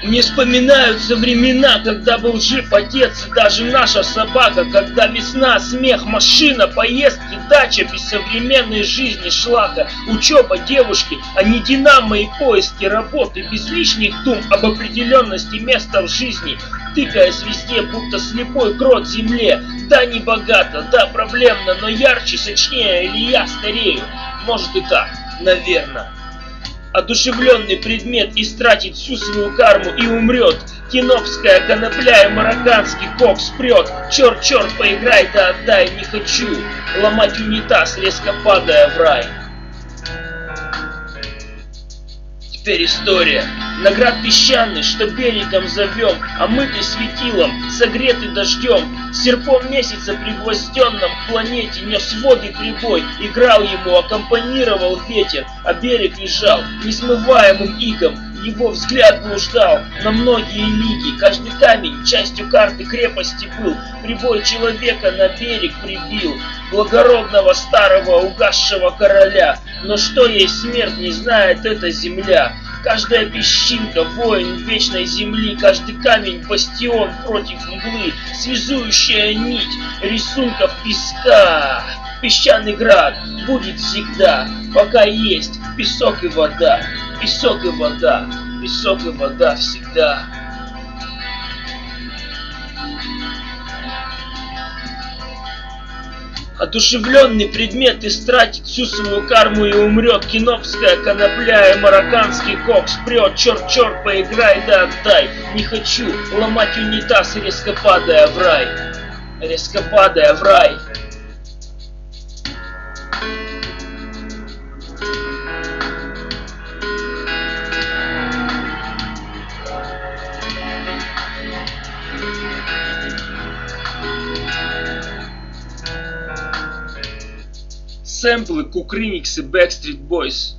Не вспоминаются времена, когда был жив отец и даже наша собака, когда весна, смех, машина, поездки, дача, без современной жизни шлака, учеба, девушки, а не динамо и поиски работы, без лишних дум об определенности места в жизни, тыкаясь везде, будто слепой крот земле. Да, не богато, да, проблемно, но ярче, сочнее, или я старею. Может и так, наверное. Одушевленный предмет истратит всю свою карму и умрет. Кинопская конопля и марокканский кокс прет. Черт, черт, поиграй, да отдай, не хочу ломать унитаз, резко падая в рай. Теперь история. Наград песчаный, что берегом зовем, омытый светилом, согретый дождем, серпом месяца пригвозденном к планете нес воды прибой, играл ему, аккомпанировал ветер, а берег лежал несмываемым игом. Его взгляд блуждал на многие лиги, каждый камень частью карты крепости был, прибой человека на берег прибил, благородного старого угасшего короля. Но что есть смерть, не знает эта земля. Каждая песчинка — воин вечной земли, каждый камень — бастион против мглы, связующая нить рисунков песка. Песчаный град будет всегда, пока есть песок и вода. Песок и вода, песок и вода всегда. Одушевленный предмет истратит всю свою карму и умрет. Кинопская конопля и марокканский кокс прет. Черт, черт, поиграй, да отдай. Не хочу ломать унитаз, резко падая в рай. Резко падая в рай. Сэмплы, Кукрыникс и Backstreet Boys.